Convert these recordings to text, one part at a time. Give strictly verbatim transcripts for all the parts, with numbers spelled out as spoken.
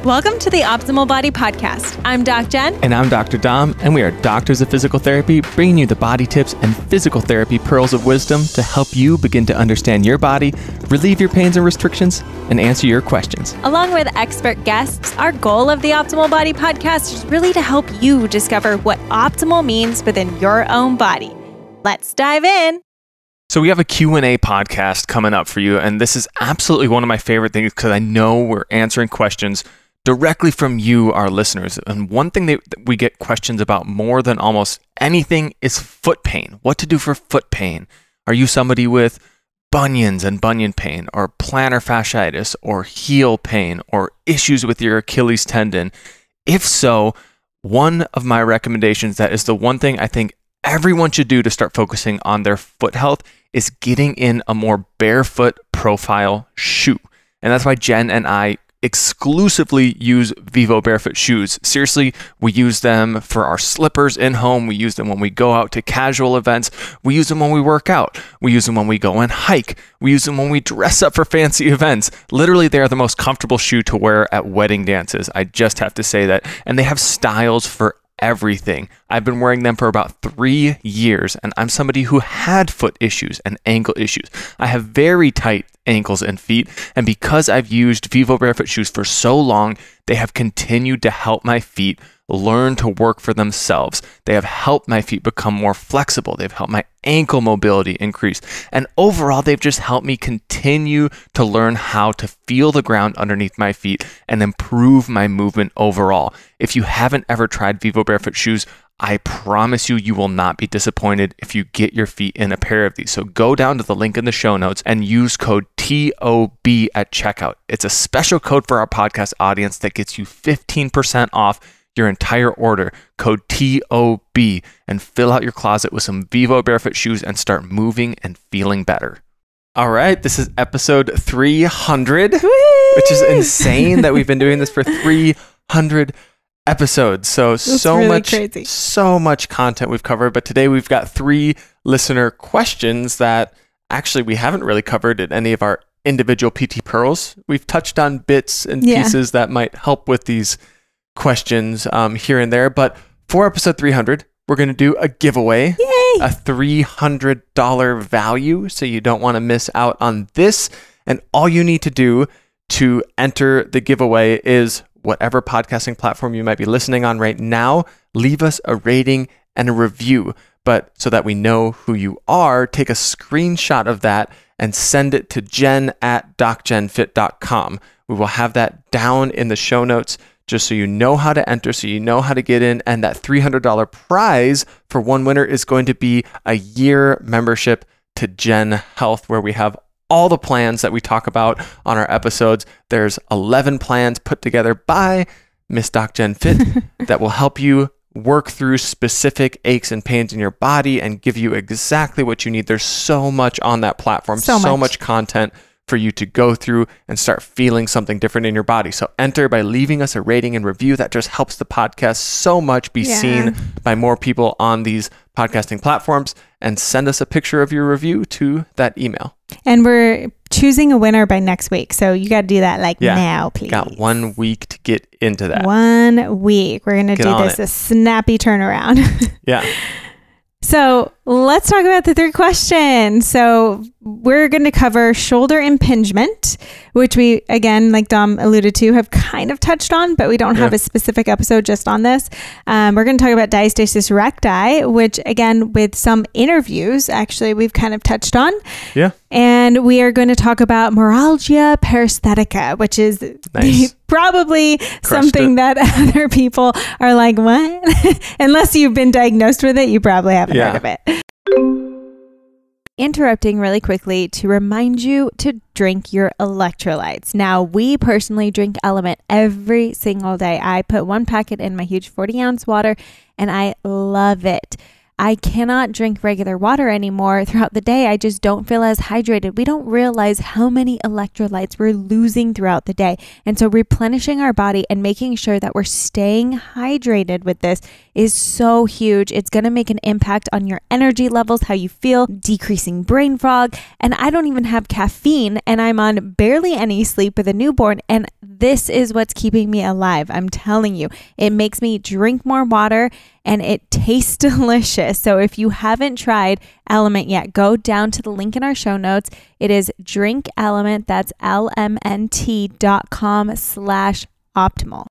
Welcome to the Optimal Body Podcast. I'm Doc Jen. And I'm Doctor Dom, and we are doctors of physical therapy, bringing you the body tips and physical therapy pearls of wisdom to help you begin to understand your body, relieve your pains and restrictions, and answer your questions. Along with expert guests, our goal of the Optimal Body Podcast is really to help you discover what optimal means within your own body. Let's dive in. So we have a Q and A podcast coming up for you, and this is absolutely one of my favorite things because I know we're answering questions directly from you, our listeners. And one thing that we get questions about more than almost anything is foot pain. What to do for foot pain? Are you somebody with bunions and bunion pain, or plantar fasciitis, or heel pain, or issues with your Achilles tendon? If so, one of my recommendations, that is the one thing I think everyone should do to start focusing on their foot health, is getting in a more barefoot profile shoe. And that's why Jen and I exclusively use Vivo barefoot shoes. Seriously, we use them for our slippers in home. We use them when we go out to casual events. We use them when we work out. We use them when we go and hike. We use them when we dress up for fancy events. Literally, they are the most comfortable shoe to wear at wedding dances. I just have to say that. And they have styles for everything. I've been wearing them for about three years, and I'm somebody who had foot issues and ankle issues. I have very tight ankles and feet, and because I've used Vivo barefoot shoes for so long, they have continued to help my feet learn to work for themselves. They have helped my feet become more flexible. They've helped my ankle mobility increase. And overall, they've just helped me continue to learn how to feel the ground underneath my feet and improve my movement overall. If you haven't ever tried Vivo barefoot shoes, I promise you, you will not be disappointed if you get your feet in a pair of these. So go down to the link in the show notes and use code T O B at checkout. It's a special code for our podcast audience that gets you fifteen percent off your entire order. Code T O B, and fill out your closet with some Vivo barefoot shoes and start moving and feeling better. All right, this is episode three hundred, Whee! Which is insane that we've been doing this for three hundred episodes. So, That's so really much, crazy. so much content we've covered. But today we've got three listener questions that actually we haven't really covered in any of our individual P T Pearls. We've touched on bits and yeah. pieces that might help with these questions um, here and there. But for episode three hundred, we're going to do a giveaway, Yay! a three hundred dollars value. So you don't want to miss out on this. And all you need to do to enter the giveaway is whatever podcasting platform you might be listening on right now, leave us a rating and a review. But so that we know who you are, take a screenshot of that and send it to jen at doc jen fit dot com. We will have that down in the show notes just so you know how to enter, so you know how to get in. And that three hundred dollars prize for one winner is going to be a year membership to Gen Health, where we have all the plans that we talk about on our episodes. There's eleven plans put together by Miss Doc Jen Fit that will help you work through specific aches and pains in your body and give you exactly what you need. There's so much on that platform, so, so much. much content for you to go through and start feeling something different in your body. So enter by leaving us a rating and review. That just helps the podcast so much be yeah. seen by more people on these podcasting platforms. And send us a picture of your review to that email. And we're choosing a winner by next week. So you got to do that like yeah. now, please. Got one week to get into that. One week. We're going to do this it. a snappy turnaround. yeah. So let's talk about the third question. So we're going to cover shoulder impingement, which we, again, like Dom alluded to, have kind of touched on, but we don't yeah. have a specific episode just on this. Um, we're going to talk about diastasis recti, which, again, with some interviews, actually, we've kind of touched on. Yeah. And we are going to talk about meralgia paresthetica, which is nice. probably Crushed something it. that other people are like, what? Unless you've been diagnosed with it, you probably haven't yeah. heard of it. Interrupting really quickly to remind you to drink your electrolytes. Now, we personally drink Element every single day. I put one packet in my huge forty ounce water and I love it. I cannot drink regular water anymore throughout the day. I just don't feel as hydrated. We don't realize how many electrolytes we're losing throughout the day. And so replenishing our body and making sure that we're staying hydrated with this is so huge. It's going to make an impact on your energy levels, how you feel, decreasing brain fog. And I don't even have caffeine and I'm on barely any sleep with a newborn. And this is what's keeping me alive. I'm telling you, it makes me drink more water and it tastes delicious. So if you haven't tried Element yet, go down to the link in our show notes. It is Drink Element. That's L M N T dot com slash optimal.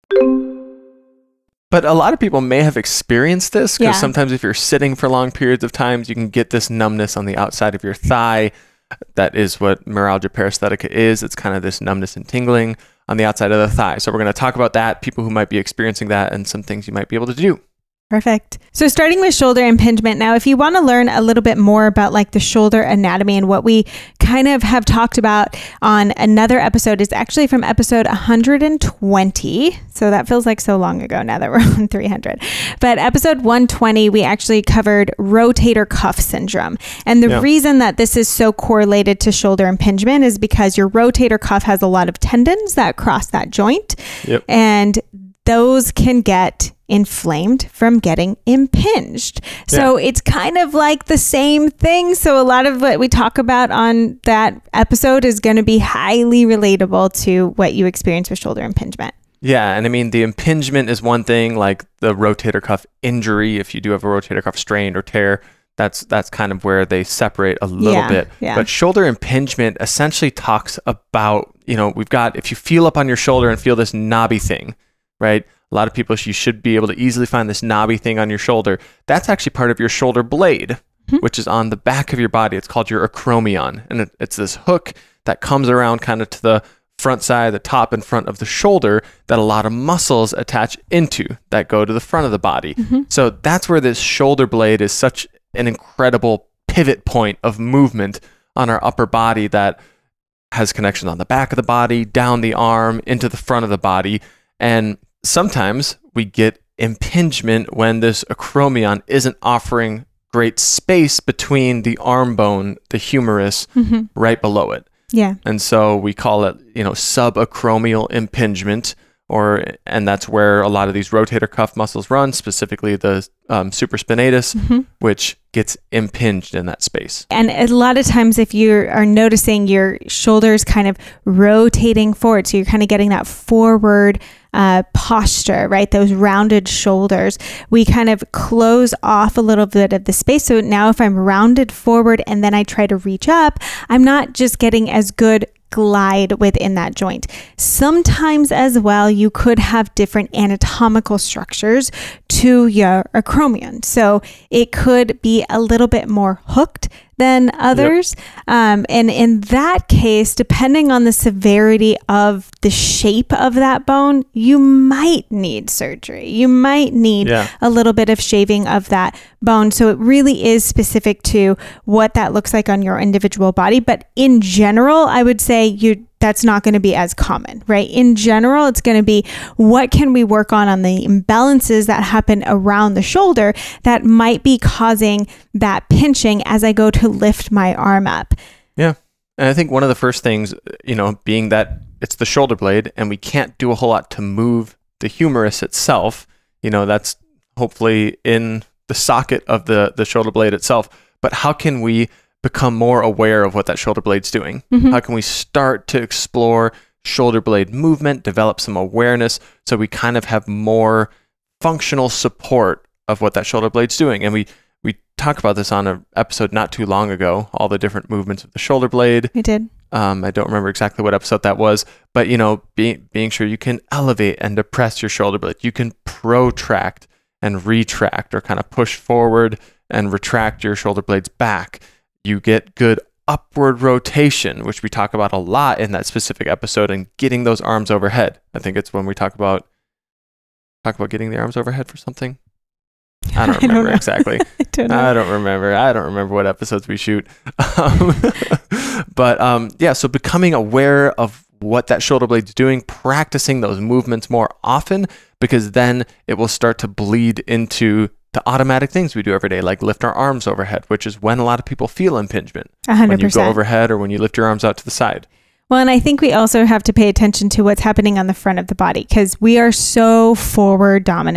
But a lot of people may have experienced this because Yeah. sometimes if you're sitting for long periods of times, you can get this numbness on the outside of your thigh. That is what meralgia paresthetica is. It's kind of this numbness and tingling on the outside of the thigh. So we're going to talk about that, people who might be experiencing that, and some things you might be able to do. Perfect. So starting with shoulder impingement. Now, if you want to learn a little bit more about like the shoulder anatomy and what we kind of have talked about on another episode, is actually from episode one hundred twenty. So that feels like so long ago now that we're on three hundred. But episode one twenty, we actually covered rotator cuff syndrome. And the Yeah. reason that this is so correlated to shoulder impingement is because your rotator cuff has a lot of tendons that cross that joint. Yep. And those can get inflamed from getting impinged. So it's kind of like the same thing. So a lot of what we talk about on that episode is going to be highly relatable to what you experience with shoulder impingement. Yeah, and I mean, the impingement is one thing, like the rotator cuff injury. If you do have a rotator cuff strain or tear, that's that's kind of where they separate a little Yeah, bit. yeah. But shoulder impingement essentially talks about, you know, we've got, if you feel up on your shoulder and feel this knobby thing, right? A lot of people, you should be able to easily find this knobby thing on your shoulder. That's actually part of your shoulder blade, Hmm. which is on the back of your body. It's called your acromion. And it, it's this hook that comes around kind of to the front side, the top and front of the shoulder that a lot of muscles attach into that go to the front of the body. So that's where this shoulder blade is such an incredible pivot point of movement on our upper body that has connections on the back of the body, down the arm, into the front of the body. And sometimes we get impingement when this acromion isn't offering great space between the arm bone, the humerus, right below it. Yeah. And so we call it, you know, subacromial impingement, or and that's where a lot of these rotator cuff muscles run, specifically the um, supraspinatus, which gets impinged in that space. And a lot of times if you are noticing your shoulders kind of rotating forward, so you're kind of getting that forward uh, posture, right? Those rounded shoulders, we kind of close off a little bit of the space. So now if I'm rounded forward and then I try to reach up, I'm not just getting as good glide within that joint. Sometimes as well, you could have different anatomical structures to your acromion. So it could be a little bit more hooked than others. Yep. Um, and in that case, depending on the severity of the shape of that bone, you might need surgery. You might need Yeah. a little bit of shaving of that bone. So it really is specific to what that looks like on your individual body. But in general, I would say you that's not going to be as common, right? In general, it's going to be what can we work on on the imbalances that happen around the shoulder that might be causing that pinching as I go to lift my arm up. Yeah. And I think one of the first things, you know, being that it's the shoulder blade and we can't do a whole lot to move the humerus itself, you know, that's hopefully in the socket of the, the shoulder blade itself. But how can we become more aware of what that shoulder blade's doing? Mm-hmm. How can we start to explore shoulder blade movement, develop some awareness so we kind of have more functional support of what that shoulder blade's doing? And we we talked about this on an episode not too long ago, all the different movements of the shoulder blade. We did. Um, I don't remember exactly what episode that was, but you know, being being sure you can elevate and depress your shoulder blade. You can protract and retract, or kind of push forward and retract your shoulder blades back. You get good upward rotation, which we talk about a lot in that specific episode, and getting those arms overhead. I think it's when we talk about talk about getting the arms overhead for something. I don't I don't remember know. exactly. I don't know. I don't remember. I don't remember what episodes we shoot. Um, but um, yeah, so becoming aware of what that shoulder blade's doing, practicing those movements more often, because then it will start to bleed into the automatic things we do every day, like lift our arms overhead, which is when a lot of people feel impingement. one hundred When you go percent. overhead or when you lift your arms out to the side. Well, and I think we also have to pay attention to what's happening on the front of the body, because we are so forward dominant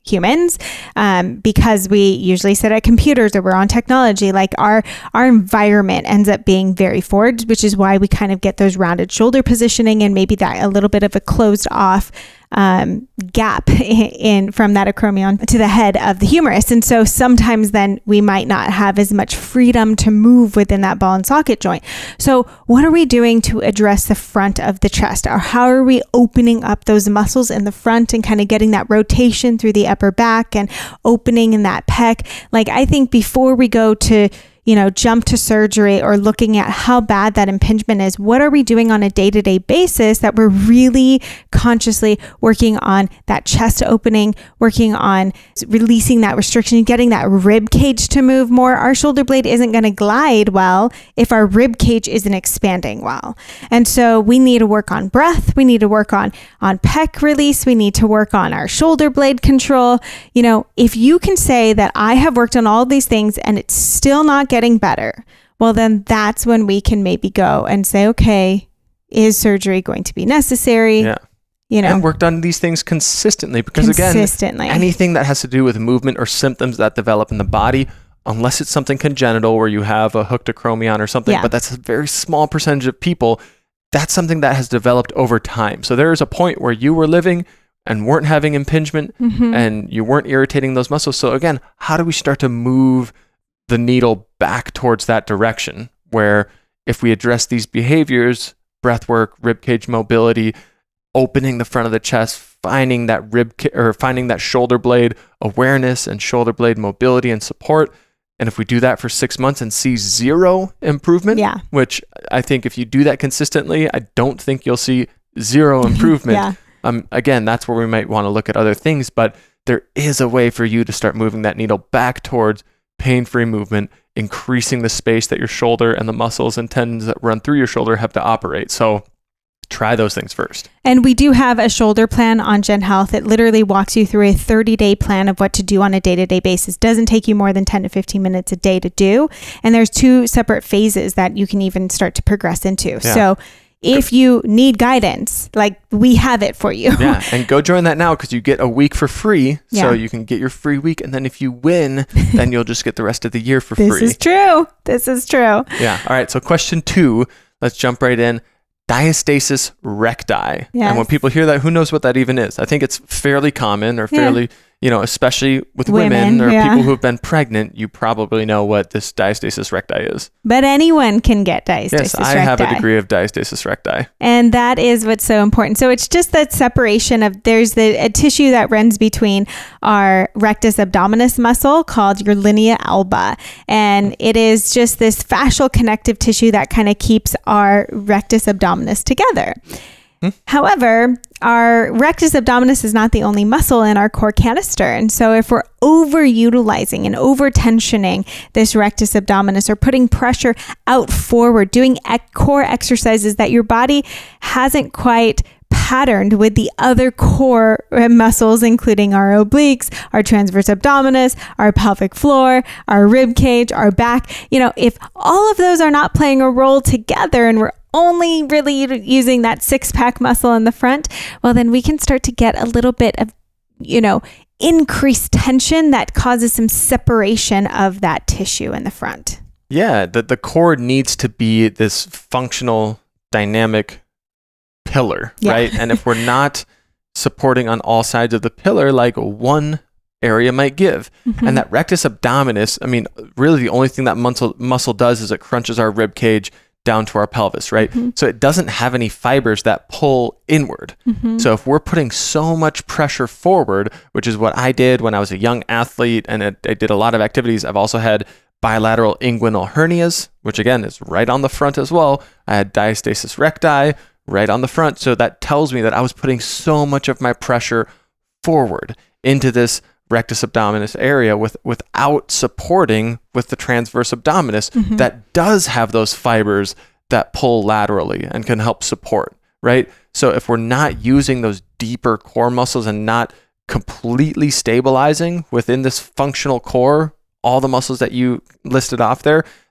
humans, um, because we usually sit at computers or we're on technology. Like our our environment ends up being very forward, which is why we kind of get those rounded shoulder positioning and maybe that a little bit of a closed off um, gap in, in from that acromion to the head of the humerus. And so sometimes then we might not have as much freedom to move within that ball and socket joint. So what are we doing to address the front of the chest? Or how are we opening up those muscles in the front and kind of getting that rotation through the upper back and opening in that pec? Like, I think before we go to you know, jump to surgery or looking at how bad that impingement is, what are we doing on a day-to-day basis that we're really consciously working on that chest opening, working on releasing that restriction, getting that rib cage to move more? Our shoulder blade isn't going to glide well if our rib cage isn't expanding well. And so we need to work on breath. We need to work on, on pec release. We need to work on our shoulder blade control. You know, if you can say that I have worked on all of these things and it's still not getting better, well, then that's when we can maybe go and say, okay, is surgery going to be necessary? Yeah. You know, and worked on these things consistently, because consistently. again, anything that has to do with movement or symptoms that develop in the body, unless it's something congenital where you have a hooked acromion or something, Yeah. but that's a very small percentage of people, that's something that has developed over time. So there is a point where you were living and weren't having impingement Mhm. and you weren't irritating those muscles. So again, how do we start to move the needle back towards that direction, where if we address these behaviors, breath work, rib cage mobility, opening the front of the chest, finding that rib ca- or finding that shoulder blade awareness and shoulder blade mobility and support. And if we do that for six months and see zero improvement, Yeah. which I think if you do that consistently, I don't think you'll see zero improvement. Yeah. Um, again, that's where we might want to look at other things, but there is a way for you to start moving that needle back towards pain-free movement, increasing the space that your shoulder and the muscles and tendons that run through your shoulder have to operate. So try those things first. And we do have a shoulder plan on Gen Health. It literally walks you through a thirty-day plan of what to do on a day-to-day basis. Doesn't take you more than ten to fifteen minutes a day to do. And there's two separate phases that you can even start to progress into. Yeah. So if you need guidance, like, we have it for you. Yeah, and go join that now, because you get a week for free. Yeah. So you can get your free week, and then if you win, then you'll just get the rest of the year for This free. is true. This is true. Yeah. All right. So question two, let's jump right in. Diastasis recti. Yes. And when people hear that, who knows what that even is? I think it's fairly common, or fairly, Yeah. you know, especially with women, Women, or yeah. people who have been pregnant, you probably know what this diastasis recti is. But anyone can get diastasis Yes, I recti. have a degree of diastasis recti. And that is what's so important. So it's just that separation of, there's the a tissue that runs between our rectus abdominis muscle called your linea alba. And it is just this fascial connective tissue that kind of keeps our rectus abdominis together. Hmm. However, our rectus abdominis is not the only muscle in our core canister. And so if we're overutilizing and over-tensioning this rectus abdominis, or putting pressure out forward, doing ec- core exercises that your body hasn't quite patterned with the other core muscles, including our obliques, our transverse abdominis, our pelvic floor, our rib cage, our back, you know, if all of those are not playing a role together and we're only really using that six pack muscle in the front, well, then we can start to get a little bit of, you know, increased tension that causes some separation of that tissue in the front. Yeah, the, the core needs to be this functional, dynamic pillar, Yeah. right? And if we're not supporting on all sides of the pillar, like one area might give. Mhm. And that rectus abdominis, I mean, really the only thing that muscle, muscle does is it crunches our rib cage down to our pelvis, right? Mhm. So it doesn't have any fibers that pull inward. Mhm. So if we're putting so much pressure forward, which is what I did when I was a young athlete and it, I did a lot of activities, I've also had bilateral inguinal hernias, which again is right on the front as well. I had diastasis recti right on the front. So that tells me that I was putting so much of my pressure forward into this rectus abdominis area with without supporting with the transverse abdominis Mhm. that does have those fibers that pull laterally and can help support, right? So if we're not using those deeper core muscles and not completely stabilizing within this functional core, all the muscles that you listed off there,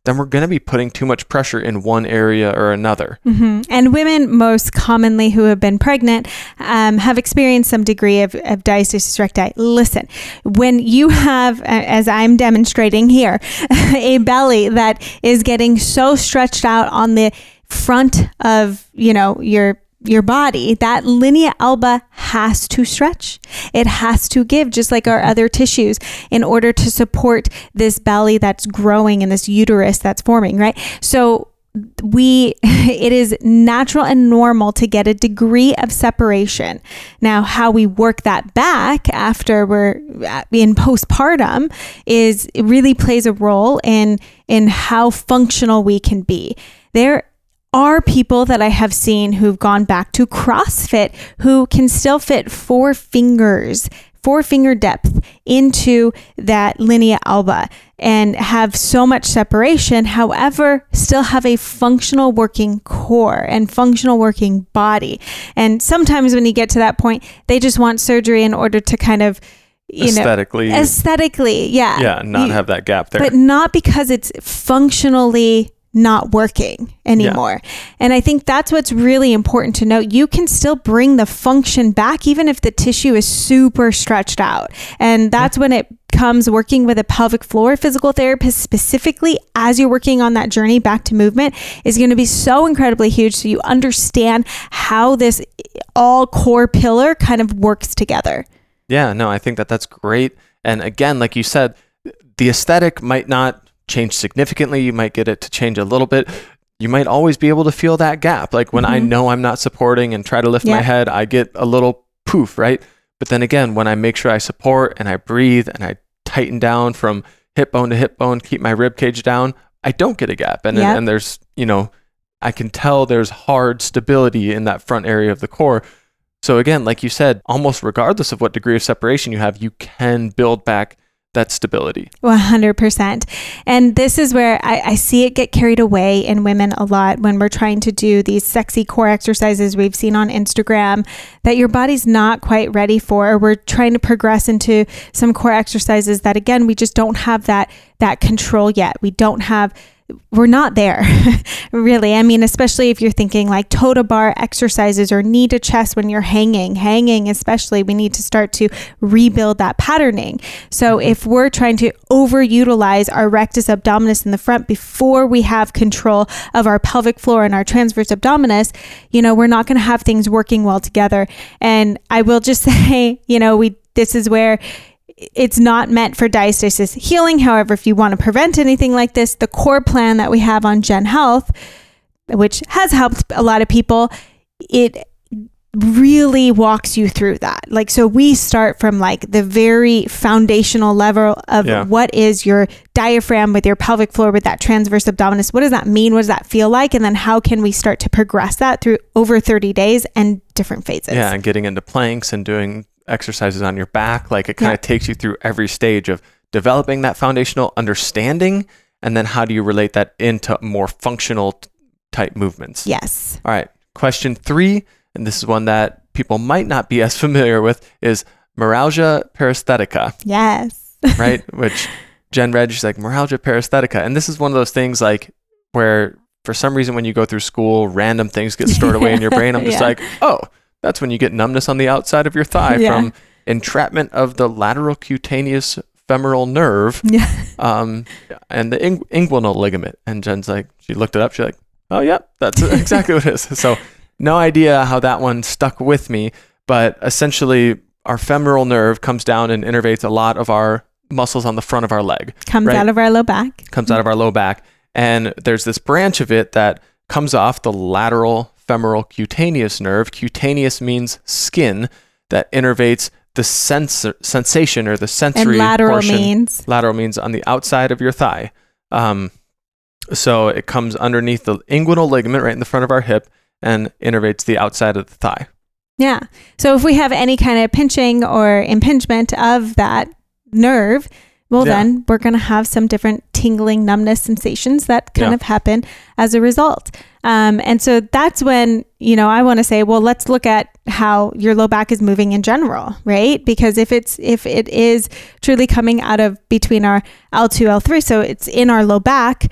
then we're going to be putting too much pressure in one area or another. Mm-hmm. And women most commonly who have been pregnant um, have experienced some degree of, of diastasis recti. Listen, when you have, as I'm demonstrating here, a belly that is getting so stretched out on the front of, you know, your your body, that linea alba has to stretch. It has to give, just like our other tissues, in order to support this belly that's growing and this uterus that's forming, right? So we, it is natural and normal to get a degree of separation. Now, how we work that back after we're in postpartum is, it really plays a role in, in how functional we can be. There are people that I have seen who've gone back to CrossFit who can still fit four fingers, four finger depth into that linea alba and have so much separation, however, still have a functional working core and functional working body. And sometimes when you get to that point, they just want surgery in order to kind of, you aesthetically, know, aesthetically, yeah. Yeah, not you, have that gap there. But not because it's functionally not working anymore. Yeah. And I think that's what's really important to note. You can still bring the function back even if the tissue is super stretched out. And that's yeah. when it comes working with a pelvic floor physical therapist specifically as you're working on that journey back to movement is going to be so incredibly huge. So you understand how this all core pillar kind of works together. Yeah, no, I think that that's great. And again, like you said, the aesthetic might not change significantly. You might get it to change a little bit. You might always be able to feel that gap. Like when mm-hmm. I know I'm not supporting and try to lift yeah. my head, I get a little poof, right? But then again, when I make sure I support and I breathe and I tighten down from hip bone to hip bone, keep my rib cage down, I don't get a gap. And, yep. and there's, you know, I can tell there's hard stability in that front area of the core. So again, like you said, almost regardless of what degree of separation you have, you can build back that stability. one hundred percent. And this is where I, I see it get carried away in women a lot when we're trying to do these sexy core exercises we've seen on Instagram that your body's not quite ready for. We're trying to progress into some core exercises that, again, we just don't have that, that control yet. We don't have we're not there really. I mean, especially if you're thinking like toe to bar exercises or knee to chest when you're hanging, hanging, especially, we need to start to rebuild that patterning. So if we're trying to overutilize our rectus abdominis in the front before we have control of our pelvic floor and our transverse abdominis, you know, we're not going to have things working well together. And I will just say, you know, we, this is where it's not meant for diastasis healing. However, if you want to prevent anything like this, the core plan that we have on Gen Health, which has helped a lot of people, it really walks you through that. Like, so we start from like the very foundational level of yeah. what is your diaphragm with your pelvic floor with that transverse abdominis? What does that mean? What does that feel like? And then how can we start to progress that through over thirty days and different phases? Yeah, and getting into planks and doing exercises on your back. Like it kind of yeah. takes you through every stage of developing that foundational understanding, and then how do you relate that into more functional t- type movements? Yes. All right. Question three, and this is one that people might not be as familiar with, is meralgia paresthetica. Yes. Right? Which Jen read, she's like, meralgia paresthetica. And this is one of those things like where for some reason when you go through school, random things get stored away in your brain. I'm just yeah. like, oh, that's when you get numbness on the outside of your thigh yeah. from entrapment of the lateral cutaneous femoral nerve yeah. um, and the ing- inguinal ligament. And Jen's like, she looked it up. She's like, oh, yeah, that's exactly what it is. So no idea how that one stuck with me. But essentially, our femoral nerve comes down and innervates a lot of our muscles on the front of our leg. Comes right? out of our low back. Comes mm-hmm. out of our low back. And there's this branch of it that comes off the lateral femoral cutaneous nerve. Cutaneous means skin, that innervates the sens- sensation or the sensory and lateral portion. means lateral means on the outside of your thigh. Um, so it comes underneath the inguinal ligament right in the front of our hip and innervates the outside of the thigh. Yeah. So if we have any kind of pinching or impingement of that nerve, well, yeah. then we're going to have some different tingling, numbness sensations that kind yeah. of happen as a result. Um, and so that's when, you know, I want to say, well, let's look at how your low back is moving in general, right? Because if it's, if it is truly coming out of between our L two, L three, so it's in our low back,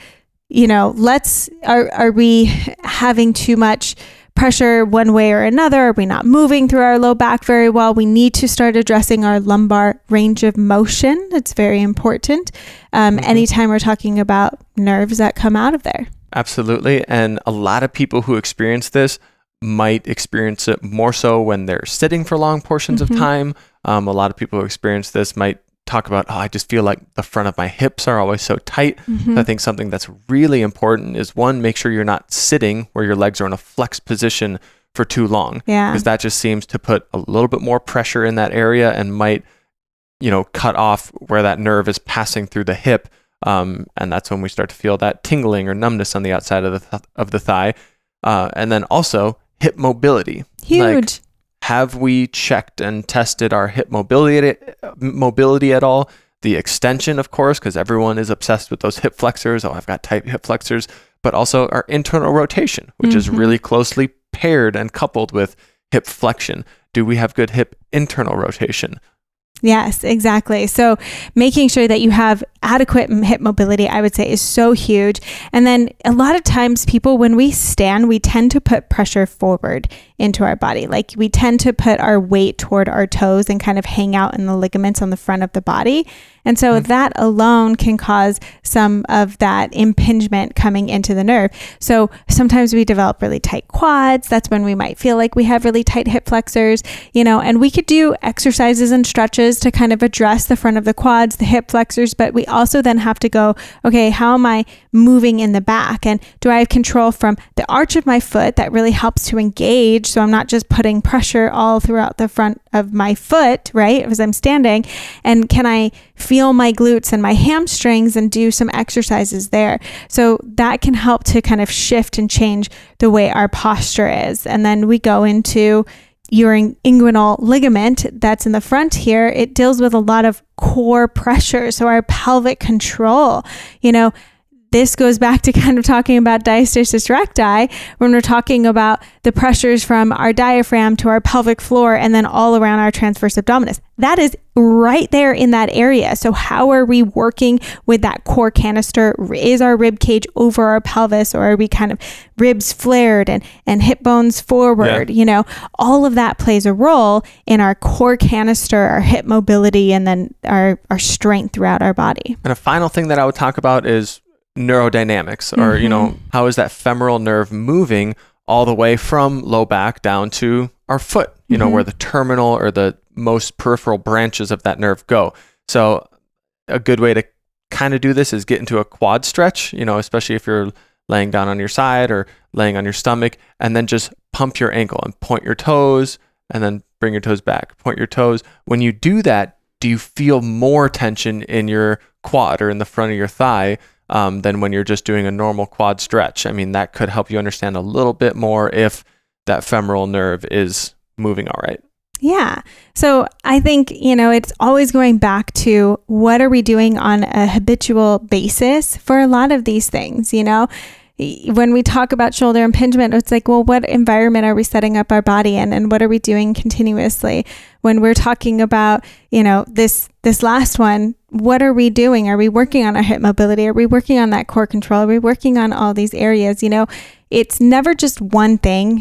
you know, let's, are, are we having too much pressure one way or another? Are we not moving through our low back very well? We need to start addressing our lumbar range of motion. It's very important. Um, mm-hmm. Anytime we're talking about nerves that come out of there. Absolutely. And a lot of people who experience this might experience it more so when they're sitting for long portions mm-hmm. of time. Um, a lot of people who experience this might talk about, oh, I just feel like the front of my hips are always so tight. Mm-hmm. So I think something that's really important is, one, make sure you're not sitting where your legs are in a flexed position for too long. Yeah. Because that just seems to put a little bit more pressure in that area and might, you know, cut off where that nerve is passing through the hip. Um, and that's when we start to feel that tingling or numbness on the outside of the th- of the thigh. Uh, and then also hip mobility. Huge. Like, have we checked and tested our hip mobility mobility at all? The extension, of course, because everyone is obsessed with those hip flexors. Oh, I've got tight hip flexors. But also our internal rotation, which mm-hmm. is really closely paired and coupled with hip flexion. Do we have good hip internal rotation? Yes, exactly. So making sure that you have adequate hip mobility, I would say, is so huge. And then a lot of times people, when we stand, we tend to put pressure forward into our body. Like we tend to put our weight toward our toes and kind of hang out in the ligaments on the front of the body. And so mm-hmm. that alone can cause some of that impingement coming into the nerve. So sometimes we develop really tight quads. That's when we might feel like we have really tight hip flexors, you know, and we could do exercises and stretches to kind of address the front of the quads, the hip flexors, but we also then have to go, okay, how am I moving in the back? And do I have control from the arch of my foot that really helps to engage? So I'm not just putting pressure all throughout the front of my foot, right, as I'm standing. And can I feel my glutes and my hamstrings and do some exercises there? So that can help to kind of shift and change the way our posture is. And then we go into your inguinal ligament that's in the front here. It deals with a lot of core pressure. So our pelvic control, you know, this goes back to kind of talking about diastasis recti when we're talking about the pressures from our diaphragm to our pelvic floor and then all around our transverse abdominis. That is right there in that area. So how are we working with that core canister? Is our rib cage over our pelvis, or are we kind of ribs flared and, and hip bones forward? Yeah. You know, all of that plays a role in our core canister, our hip mobility, and then our, our strength throughout our body. And a final thing that I would talk about is neurodynamics, or, mm-hmm. you know, how is that femoral nerve moving all the way from low back down to our foot, you mm-hmm. know, where the terminal or the most peripheral branches of that nerve go. So a good way to kind of do this is get into a quad stretch, you know, especially if you're laying down on your side or laying on your stomach, and then just pump your ankle and point your toes and then bring your toes back, point your toes. When you do that, do you feel more tension in your quad or in the front of your thigh Um, than when you're just doing a normal quad stretch? I mean, that could help you understand a little bit more if that femoral nerve is moving all right. Yeah. So I think, you know, it's always going back to what are we doing on a habitual basis for a lot of these things, you know? When we talk about shoulder impingement, it's like, well, what environment are we setting up our body in, and what are we doing continuously? When we're talking about, you know, this this last one, what are we doing? Are we working on our hip mobility? Are we working on that core control? Are we working on all these areas? You know, it's never just one thing.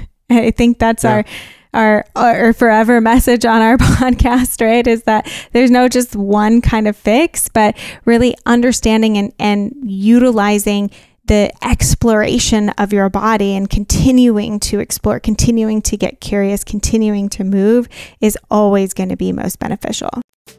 I think that's yeah. our our our forever message on our podcast, right? Is that there's no just one kind of fix, but really understanding and and utilizing the exploration of your body and continuing to explore, continuing to get curious, continuing to move is always going to be most beneficial.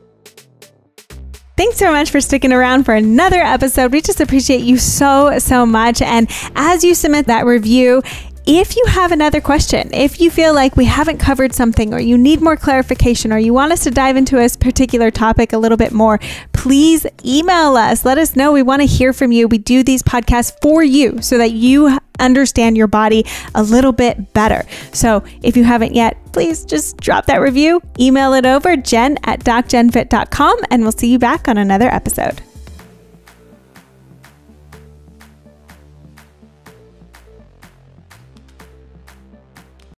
Thanks so much for sticking around for another episode. We just appreciate you so, so much. And as you submit that review, if you have another question, if you feel like we haven't covered something, or you need more clarification, or you want us to dive into a particular topic a little bit more, please email us. Let us know. We want to hear from you. We do these podcasts for you so that you understand your body a little bit better. So if you haven't yet, please just drop that review, email it over, jen at doc gen fit dot com, and we'll see you back on another episode.